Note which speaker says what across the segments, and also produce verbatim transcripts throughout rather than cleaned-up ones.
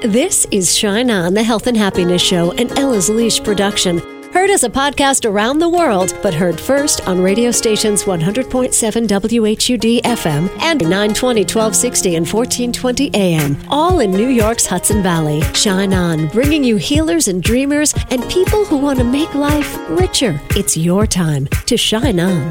Speaker 1: This is Shine On, the Health and Happiness Show, an Ella's Leash production. Heard as a podcast around the world, but heard first on radio stations one hundred point seven W H U D F M and nine twenty, twelve sixty, and fourteen twenty A M, all in New York's Hudson Valley. Shine On, bringing you healers and dreamers and people who want to make life richer. It's your time to shine on.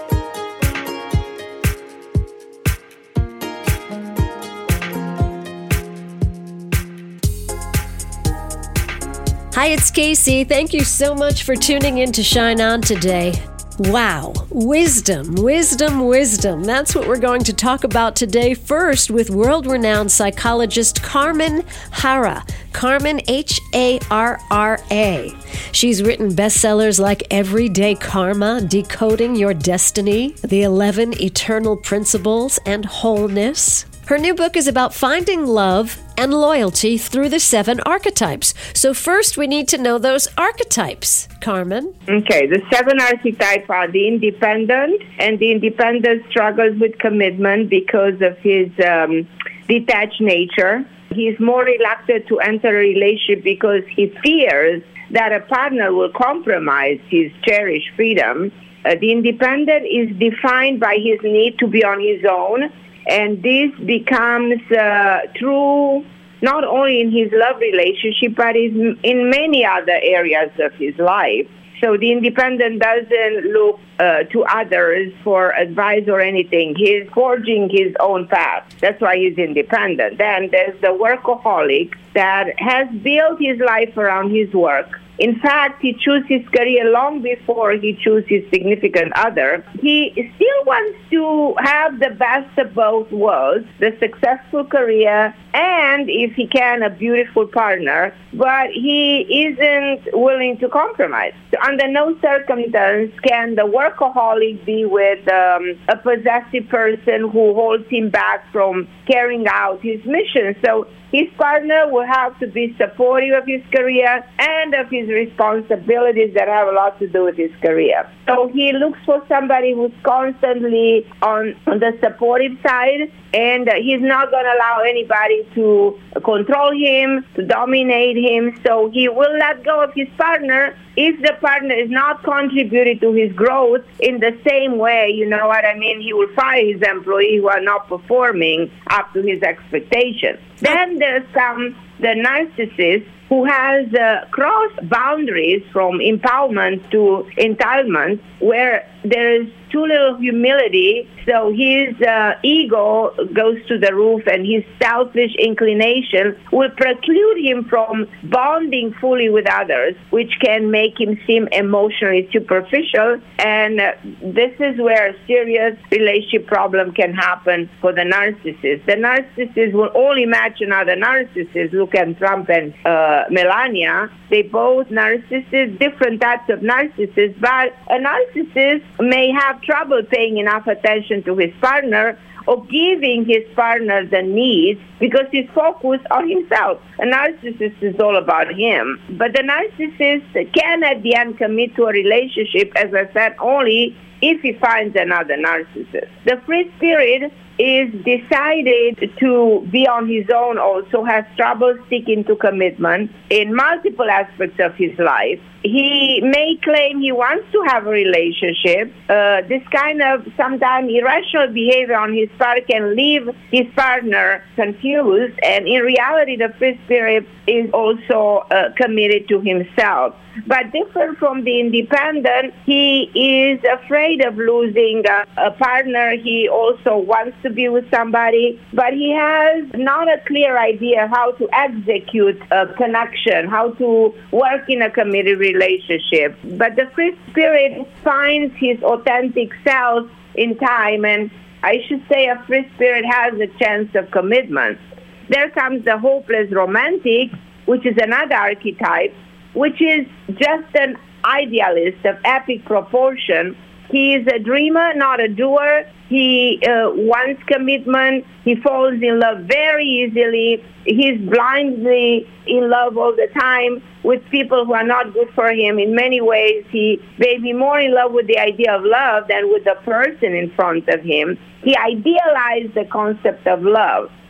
Speaker 1: Hi, it's Casey. Thank you so much for tuning in to Shine On today. Wow, wisdom, wisdom, wisdom. That's what we're going to talk about today. First, with world-renowned psychologist Carmen Harra. Carmen, H A R R A. She's written bestsellers like Everyday Karma, Decoding Your Destiny, The eleven Eternal Principles, and Wholeness. Her new book is about finding love and loyalty through the seven archetypes. So first, we need to know those archetypes. Carmen?
Speaker 2: Okay, the seven archetypes are the independent, and the independent struggles with commitment because of his um, detached nature. He's more reluctant to enter a relationship because he fears that a partner will compromise his cherished freedom. Uh, the independent is defined by his need to be on his own. And this becomes uh, true not only in his love relationship, but in, in many other areas of his life. So the independent doesn't look uh, to others for advice or anything. He's forging his own path. That's why he's independent. Then there's the workaholic that has built his life around his work. In fact, he chose his career long before he chose his significant other. He still wants to have the best of both worlds, the successful career and, if he can, a beautiful partner, but he isn't willing to compromise. So under no circumstance can the workaholic be with um, a possessive person who holds him back from carrying out his mission. So his partner will have to be supportive of his career and of his responsibilities that have a lot to do with his career. So he looks for somebody who's constantly on, on the supportive side, and uh, he's not going to allow anybody to control him, to dominate him. So he will let go of his partner if the partner is not contributing to his growth in the same way. You know what I mean? He will fire his employees who are not performing up to his expectations. Then there's some the narcissist who has uh, crossed boundaries from empowerment to entitlement, where there is too little humility, so his uh, ego goes to the roof, and his selfish inclination will preclude him from bonding fully with others, which can make him seem emotionally superficial, and uh, this is where a serious relationship problem can happen for the narcissist. The narcissist will only match another narcissist. Look at Trump and uh, Melania. They both narcissists, different types of narcissists, but a narcissist may have trouble paying enough attention to his partner or giving his partner the needs because he's focused on himself. A narcissist is all about him. But the narcissist can at the end commit to a relationship, as I said, only if he finds another narcissist. The free spirit is decided to be on his own, also has trouble sticking to commitment in multiple aspects of his life. He may claim he wants to have a relationship. Uh, this kind of sometimes irrational behavior on his part can leave his partner confused, and in reality the free spirit is also uh, committed to himself. But different from the independent, he is afraid of losing a, a partner. He also wants to be with somebody, but he has not a clear idea how to execute a connection, how to work in a committed relationship. But the free spirit finds his authentic self in time, and I should say a free spirit has a chance of commitment. There comes the hopeless romantic, which is another archetype, which is just an idealist of epic proportion. He is a dreamer, not a doer. He uh, wants commitment. He falls in love very easily. He's blindly in love all the time with people who are not good for him. In many ways, he may be more in love with the idea of love than with the person in front of him. He idealized the concept of love.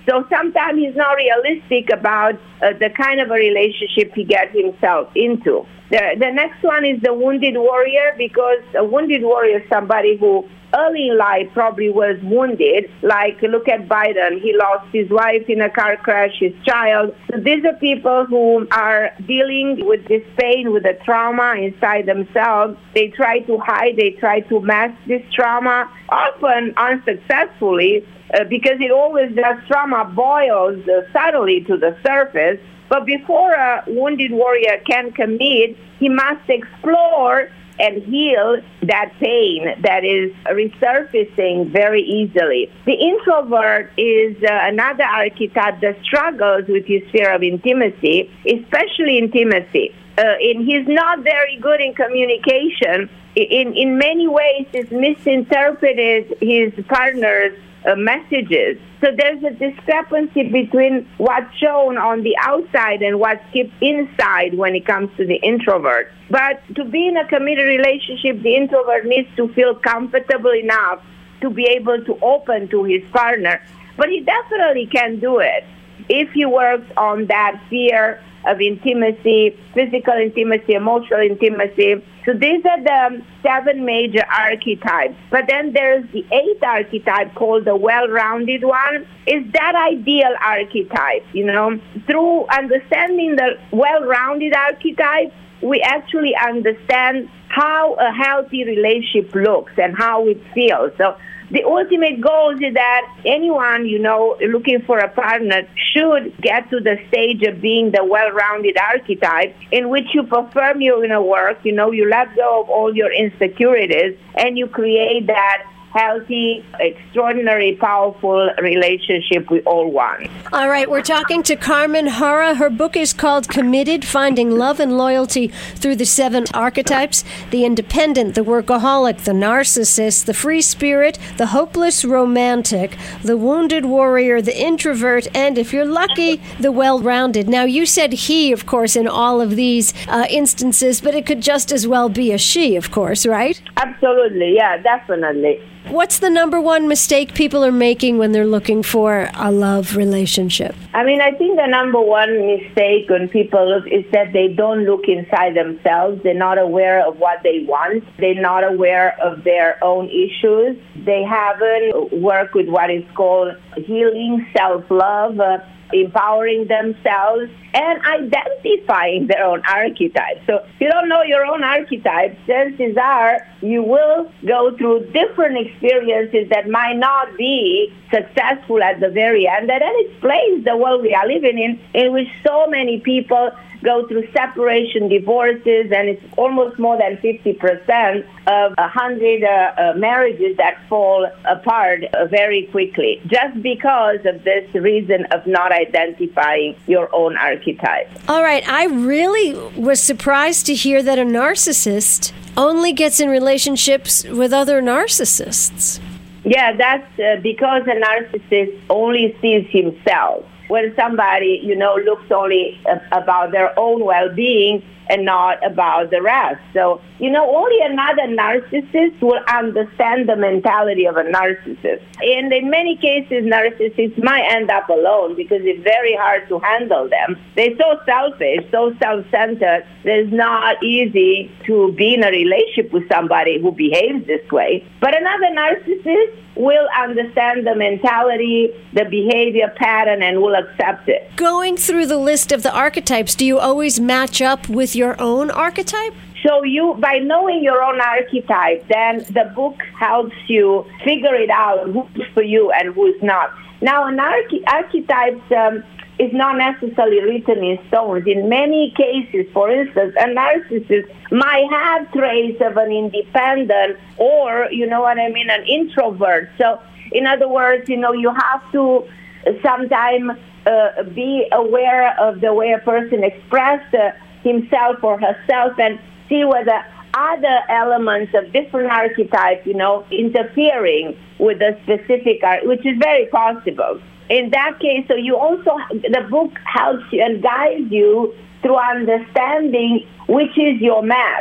Speaker 2: So sometimes he's not realistic about uh, the kind of a relationship he gets himself into. The, the next one is the wounded warrior, because a wounded warrior is somebody who early in life probably was wounded. Like, look at Biden. He lost his wife in a car crash, his child. So these are people who are dealing with this pain, with the trauma inside themselves. They try to hide, they try to mask this trauma, often unsuccessfully, uh, because it always does. Trauma boils uh, subtly to the surface. But before a wounded warrior can commit, he must explore and heal that pain that is resurfacing very easily. The introvert is uh, another archetype that struggles with his fear of intimacy, especially intimacy. Uh, and he's not very good in communication. In, in many ways, he's misinterpreted his partner's uh, messages. So there's a discrepancy between what's shown on the outside and what's kept inside when it comes to the introvert. But to be in a committed relationship, the introvert needs to feel comfortable enough to be able to open to his partner. But he definitely can do it if he works on that fear of intimacy, physical intimacy, emotional intimacy. So these are the seven major archetypes. But then there's the eighth archetype called the well-rounded one. Is that ideal archetype, you know? Through understanding the well-rounded archetype, we actually understand how a healthy relationship looks and how it feels. So the ultimate goal is that anyone, you know, looking for a partner should get to the stage of being the well-rounded archetype in which you perform your inner work, you know, you let go of all your insecurities, and you create that healthy, extraordinary, powerful relationship we all want.
Speaker 1: All right, we're talking to Carmen Harra. Her book is called Committed, Finding Love and Loyalty Through the Seven Archetypes: the independent, the workaholic, the narcissist, the free spirit, the hopeless romantic, the wounded warrior, the introvert, and, if you're lucky, the well-rounded. Now, you said he, of course, in all of these uh, instances, but it could just as well be a she, of course, right?
Speaker 2: Absolutely, yeah, definitely.
Speaker 1: What's the number one mistake people are making when they're looking for a love relationship?
Speaker 2: I mean, I think the number one mistake when people look is that they don't look inside themselves. They're not aware of what they want. They're not aware of their own issues. They haven't worked with what is called healing, self-love, uh, empowering themselves, and identifying their own archetype. So if you don't know your own archetype, chances are you will go through different experiences that might not be successful at the very end. And that explains the world we are living in, in which so many people go through separation, divorces, and it's almost more than fifty percent of one hundred uh, uh, marriages that fall apart uh, very quickly, just because of this reason of not identifying your own archetype.
Speaker 1: All right, I really was surprised to hear that a narcissist only gets in relationships with other narcissists.
Speaker 2: Yeah, that's uh, because a narcissist only sees himself. When somebody, you know, looks only about their own well-being and not about the rest. So, you know, only another narcissist will understand the mentality of a narcissist. And in many cases, narcissists might end up alone because it's very hard to handle them. They're so selfish, so self-centered, that it's not easy to be in a relationship with somebody who behaves this way. But another narcissist will understand the mentality, the behavior pattern, and will accept it.
Speaker 1: Going through the list of the archetypes, do you always match up with your own archetype?
Speaker 2: So you, by knowing your own archetype, then the book helps you figure it out who's for you and who's not. Now, an arche- archetype um, is not necessarily written in stones. In many cases, for instance, a narcissist might have traits of an independent or, you know what I mean, an introvert. So, in other words, you know, you have to sometimes uh, be aware of the way a person expresses uh, himself or herself and see whether other elements of different archetypes, you know, interfering with a specific art, which is very possible. In that case, so you also, the book helps you and guides you through understanding which is your match.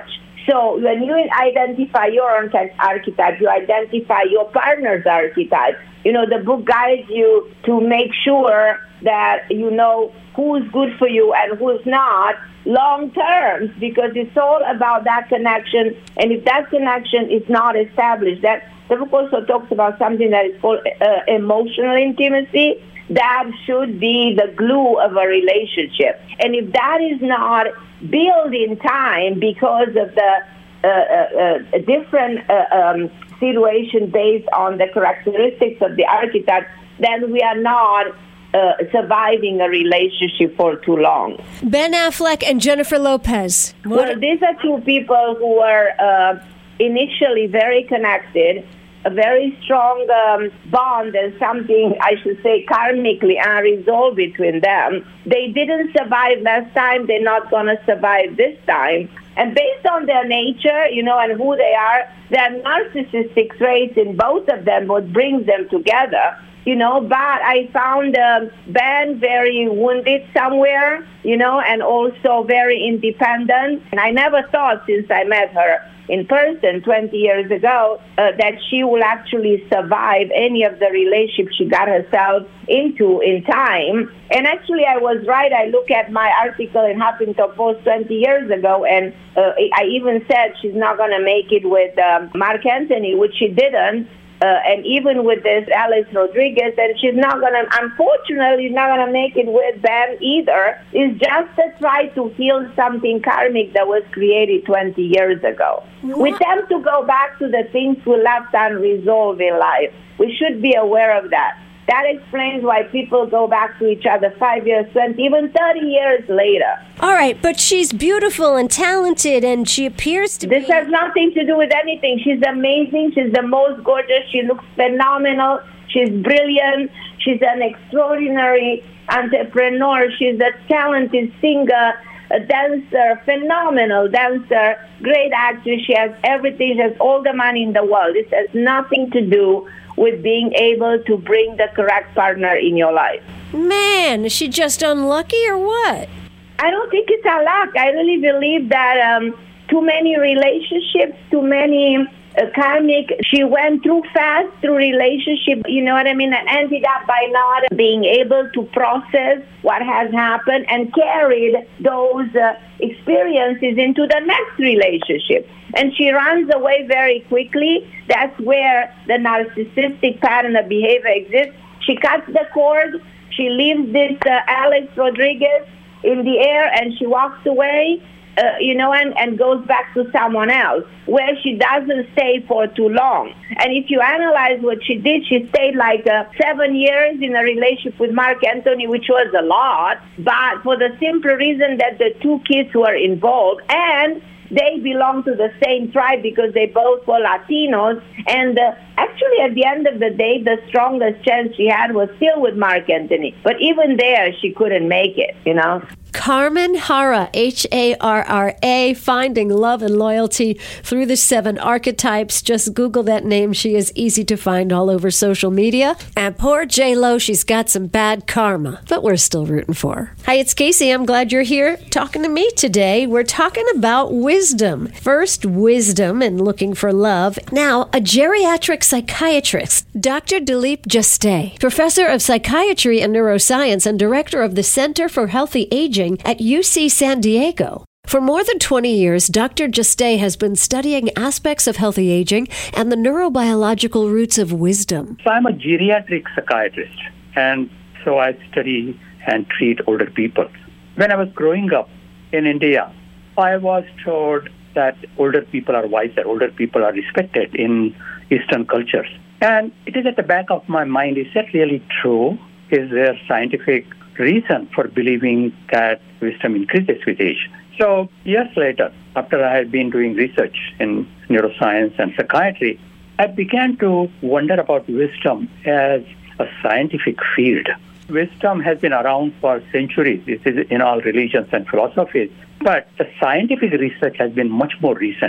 Speaker 2: So when you identify your own archetype, you identify your partner's archetype. You know, the book guides you to make sure that you know who's good for you and who's not long term, because it's all about that connection. And if that connection is not established, that the book also talks about something that is called uh, emotional intimacy. That should be the glue of a relationship. And if that is not built in time because of the uh, uh, uh, different uh, um, situation based on the characteristics of the archetype, then we are not uh, surviving a relationship for too long.
Speaker 1: Ben Affleck and Jennifer Lopez. What?
Speaker 2: Well, these are two people who were uh, initially very connected, a very strong um, bond and something, I should say, karmically unresolved between them. They didn't survive last time. They're not going to survive this time. And based on their nature, you know, and who they are, there are narcissistic traits in both of them, what brings them together. You know, but I found uh, Ben very wounded somewhere, you know, and also very independent. And I never thought, since I met her in person twenty years ago, uh, that she will actually survive any of the relationships she got herself into in time. And actually, I was right. I look at my article in Huffington Post twenty years ago, and uh, I even said she's not going to make it with um, Mark Anthony, which she didn't. Uh, and even with this Alex Rodriguez, and she's not going to, unfortunately, not going to make it with Ben either. It's just to try to heal something karmic that was created twenty years ago. What? We tend to go back to the things we left unresolved in life. We should be aware of that. That explains why people go back to each other five years, twenty, even thirty years later.
Speaker 1: All right, but she's beautiful and talented, and she appears to
Speaker 2: this
Speaker 1: be...
Speaker 2: has nothing to do with anything. She's amazing. She's the most gorgeous. She looks phenomenal. She's brilliant. She's an extraordinary entrepreneur. She's a talented singer, a dancer, phenomenal dancer, great actress. She has everything. She has all the money in the world. This has nothing to do with being able to bring the correct partner in your life.
Speaker 1: Man, is she just unlucky or what?
Speaker 2: I don't think it's a luck. I really believe that um, too many relationships, too many uh, karmic, she went too fast through relationship, you know what I mean, and ended up by not being able to process what has happened and carried those uh, experiences into the next relationship. And she runs away very quickly. That's where the narcissistic pattern of behavior exists. She cuts the cord. She leaves this uh, Alex Rodriguez in the air, and she walks away, uh, you know, and, and goes back to someone else, where she doesn't stay for too long. And if you analyze what she did, she stayed like uh, seven years in a relationship with Mark Anthony, which was a lot, but for the simple reason that the two kids were involved, and they belong to the same tribe because they both were Latinos. And uh, actually, at the end of the day, the strongest chance she had was still with Mark Anthony. But even there, she couldn't make it, you know.
Speaker 1: Carmen Harra, H A R R A, Finding Love and Loyalty Through the Seven Archetypes. Just Google that name. She is easy to find all over social media. And poor J-Lo, she's got some bad karma, but we're still rooting for her. Hi, it's Casey. I'm glad you're here talking to me today. We're talking about wisdom. First, wisdom and looking for love. Now, a geriatric psychiatrist, Doctor Dilip Jasteh, professor of psychiatry and neuroscience and director of the Center for Healthy Aging at U C San Diego. For more than twenty years, Doctor Jasteh has been studying aspects of healthy aging and the neurobiological roots of wisdom.
Speaker 3: So I'm a geriatric psychiatrist, and so I study and treat older people. When I was growing up in India, I was told that older people are wiser, older people are respected in Eastern cultures. And it is at the back of my mind, is that really true? Is there scientific reason for believing that wisdom increases with age? So years later, after I had been doing research in neuroscience and psychiatry, I began to wonder about wisdom as a scientific field. Wisdom has been around for centuries. This is in all religions and philosophies. But the scientific research has been much more recent.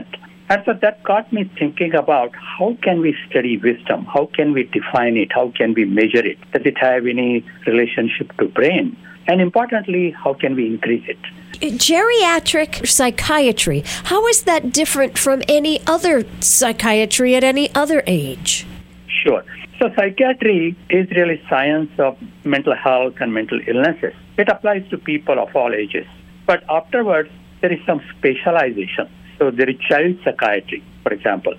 Speaker 3: And so that got me thinking about how can we study wisdom? How can we define it? How can we measure it? Does it have any relationship to brain? And importantly, how can we increase it?
Speaker 1: Geriatric psychiatry, how is that different from any other psychiatry at any other age?
Speaker 3: Sure. So psychiatry is really science of mental health and mental illnesses. It applies to people of all ages. But afterwards, there is some specialization. So there is child psychiatry, for example,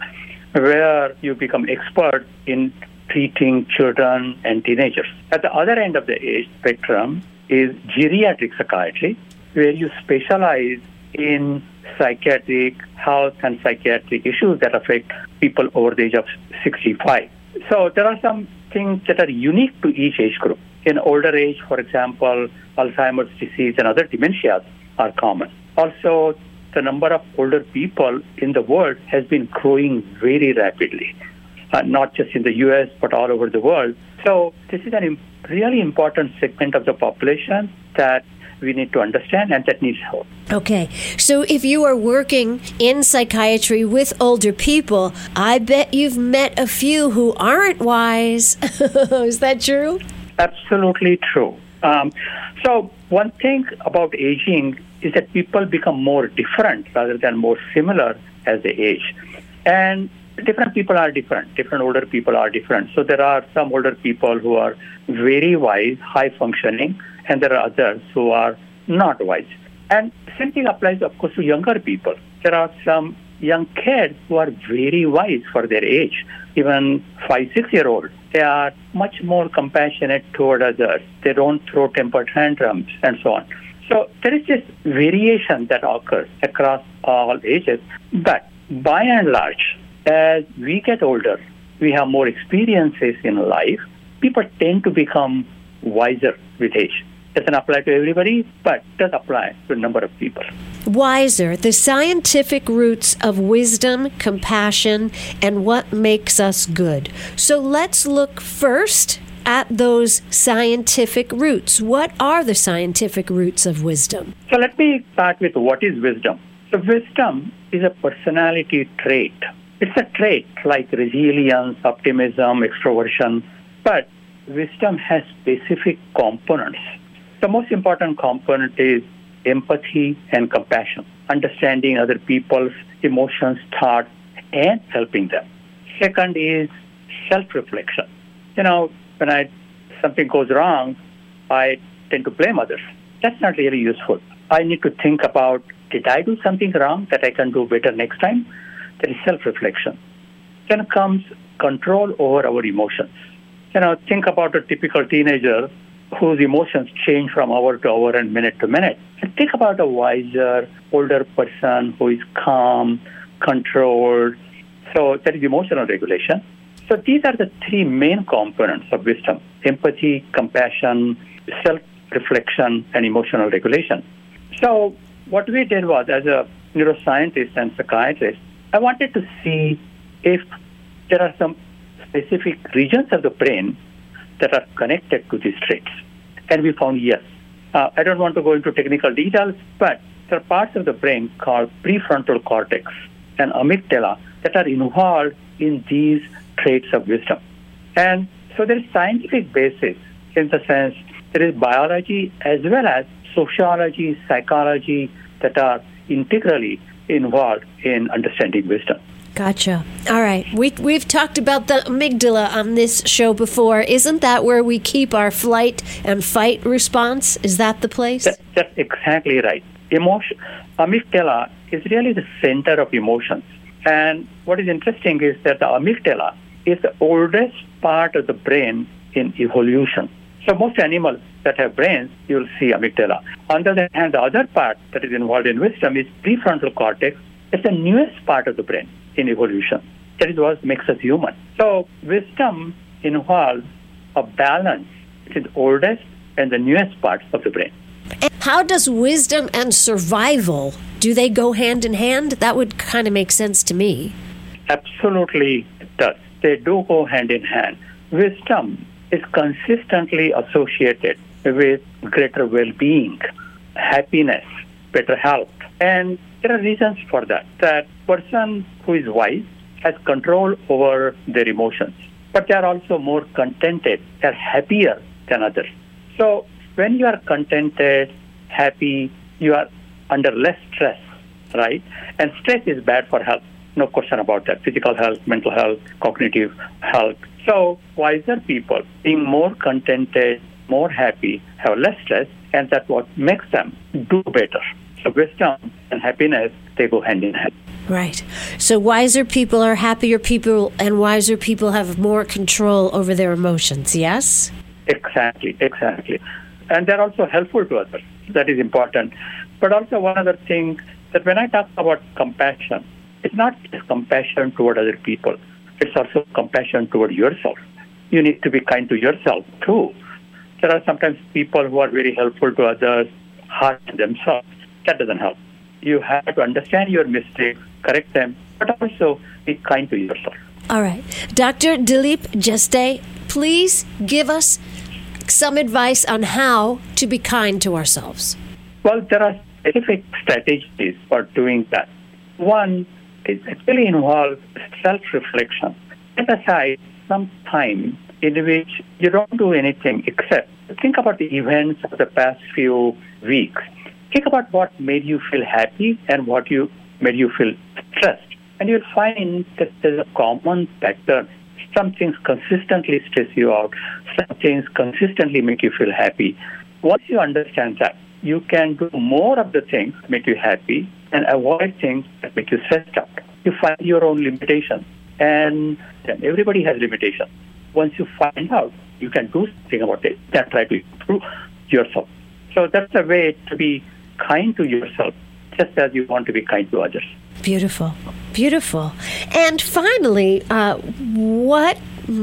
Speaker 3: where you become expert in treating children and teenagers. At the other end of the age spectrum is geriatric psychiatry, where you specialize in psychiatric health and psychiatric issues that affect people over the age of sixty-five. So there are some things that are unique to each age group. In older age, for example, Alzheimer's disease and other dementias are common. Also, the number of older people in the world has been growing very rapidly, uh, not just in the U S, but all over the world. So this is a im- really important segment of the population that we need to understand and that needs help.
Speaker 1: Okay, so if you are working in psychiatry with older people, I bet you've met a few who aren't wise. Is that true?
Speaker 3: Absolutely true. Um, so one thing about aging is that people become more different rather than more similar as they age. And different people are different. Different older people are different. So there are some older people who are very wise, high functioning, and there are others who are not wise. And same thing applies, of course, to younger people. There are some young kids who are very wise for their age, even five, six-year-olds. They are much more compassionate toward others. They don't throw temper tantrums and so on. So there is this variation that occurs across all ages. But by and large, as we get older, we have more experiences in life. People tend to become wiser with age. Doesn't apply to everybody, but does apply to a number of people.
Speaker 1: Wiser, the scientific roots of wisdom, compassion, and what makes us good. So let's look first at those scientific roots. What are the scientific roots of wisdom?
Speaker 3: So let me start with what is wisdom. So wisdom is a personality trait. It's a trait like resilience, optimism, extroversion, but wisdom has specific components. The most important component is empathy and compassion, understanding other people's emotions, thoughts, and helping them. Second is self-reflection. You know, when I something goes wrong, I tend to blame others. That's not really useful. I need to think about, did I do something wrong that I can do better next time? That is self-reflection. Then comes control over our emotions. You know, think about a typical teenager whose emotions change from hour to hour and minute to minute. And think about a wiser, older person who is calm, controlled. So that is emotional regulation. So these are the three main components of wisdom: empathy, compassion, self-reflection, and emotional regulation. So what we did was, as a neuroscientist and psychiatrist, I wanted to see if there are some specific regions of the brain that are connected to these traits. And we found yes. Uh, I don't want to go into technical details, but there are parts of the brain called prefrontal cortex and amygdala that are involved in these traits of wisdom. And so there is scientific basis in the sense there is biology as well as sociology, psychology that are integrally involved in understanding wisdom.
Speaker 1: Gotcha. All right. We, we've talked about the amygdala on this show before. Isn't that where we keep our flight and fight response? Is that the place?
Speaker 3: That, that's exactly right. Emotion, amygdala is really the center of emotions. And what is interesting is that the amygdala is the oldest part of the brain in evolution. So most animals that have brains, you'll see amygdala. On the other hand, the other part that is involved in wisdom is prefrontal cortex. It's the newest part of the brain in evolution. That is what makes us human. So wisdom involves a balance between the oldest and the newest parts of the brain.
Speaker 1: And how does wisdom and survival, do they go hand in hand? That would kind of make sense to me.
Speaker 3: Absolutely it does. They do go hand in hand. Wisdom is consistently associated with greater well-being, happiness, better health, And there are reasons for that. That person who is wise has control over their emotions, but they are also more contented. They are happier than others. So when you are contented, happy, you are under less stress, right? And stress is bad for health. No question about that. Physical health, mental health, cognitive health. So wiser people, being more contented, more happy, have less stress, and that's what makes them do better. So wisdom and happiness, they go hand in hand.
Speaker 1: Right. So wiser people are happier people, and wiser people have more control over their emotions, yes?
Speaker 3: Exactly, exactly. And they're also helpful to others. That is important. But also one other thing, that when I talk about compassion, it's not just compassion toward other people. It's also compassion toward yourself. You need to be kind to yourself, too. There are sometimes people who are very helpful to others, hard on themselves. That doesn't help. You have to understand your mistakes, correct them, but also be kind to yourself.
Speaker 1: All right. Doctor Dilip Jeste, please give us some advice on how to be kind to ourselves.
Speaker 3: Well, there are specific strategies for doing that. One is actually involves self-reflection. Set aside some time in which you don't do anything except think about the events of the past few weeks. Think about what made you feel happy and what you made you feel stressed. And you'll find that there's a common pattern. Some things consistently stress you out. Some things consistently make you feel happy. Once you understand that, you can do more of the things that make you happy and avoid things that make you stressed out. You find your own limitations. And everybody has limitations. Once you find out, you can do something about it and try to improve yourself. So that's a way to be kind to yourself, just as you want to be kind to others.
Speaker 1: Beautiful. Beautiful. And finally, uh, what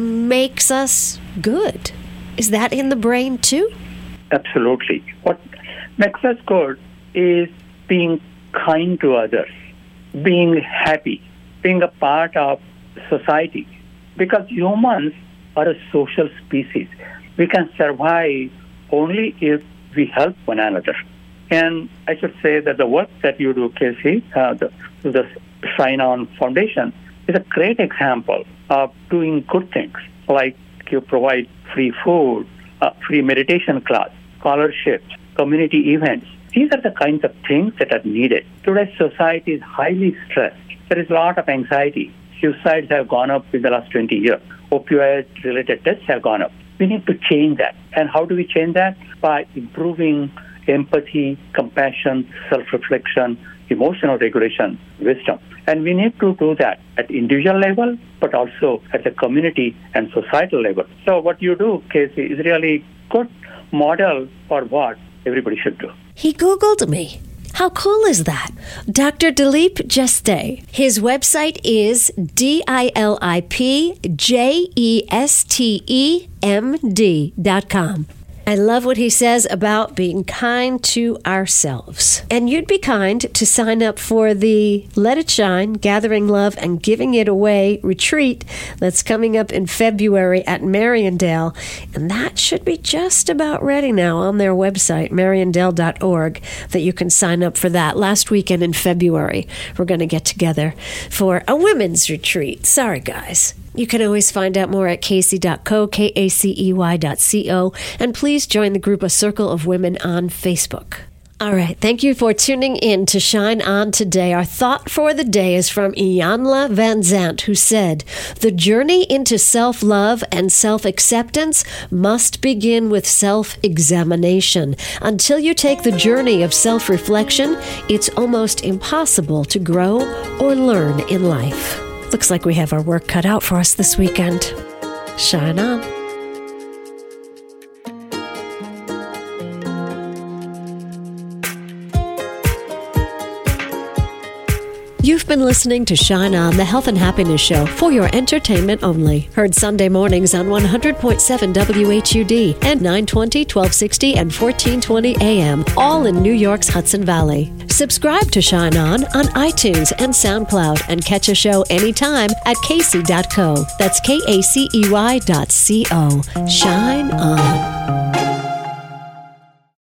Speaker 1: makes us good? Is that in the brain too?
Speaker 3: Absolutely. What makes us good is being kind to others, being happy, being a part of society. Because humans are a social species. We can survive only if we help one another. And I should say that the work that you do, Casey, uh, the, the Shine On Foundation, is a great example of doing good things, like you provide free food, uh, free meditation class, scholarships, community events. These are the kinds of things that are needed. Today's society is highly stressed. There is a lot of anxiety. Suicides have gone up in the last twenty years. Opioid-related deaths have gone up. We need to change that. And how do we change that? By improving empathy, compassion, self-reflection, emotional regulation, wisdom. And we need to do that at individual level, but also at the community and societal level. So what you do, Casey, is really good model for what everybody should do.
Speaker 1: He Googled me. How cool is that? Doctor Dilip Jeste. His website is D I L I P J E S T E M D dot com. I love what he says about being kind to ourselves. And you'd be kind to sign up for the Let It Shine, Gathering Love and Giving It Away retreat that's coming up in February at Mariandale. And that should be just about ready now on their website, mariandale dot org, that you can sign up for that. Last weekend in February, we're going to get together for a women's retreat. Sorry, guys. You can always find out more at casey dot co, K A C E Y dot C O, and please join the group A Circle of Women on Facebook. All right, thank you for tuning in to Shine On today. Our thought for the day is from Iyanla Vanzant, who said, "The journey into self-love and self-acceptance must begin with self-examination. Until you take the journey of self-reflection, it's almost impossible to grow or learn in life." Looks like we have our work cut out for us this weekend. Shine on. You've been listening to Shine On, the Health and Happiness Show, for your entertainment only. Heard Sunday mornings on one hundred point seven W H U D and nine twenty, twelve sixty, and fourteen twenty A M, all in New York's Hudson Valley. Subscribe to Shine On on iTunes and SoundCloud and catch a show anytime at casey dot co. That's K A C E Y dot C O. Shine On.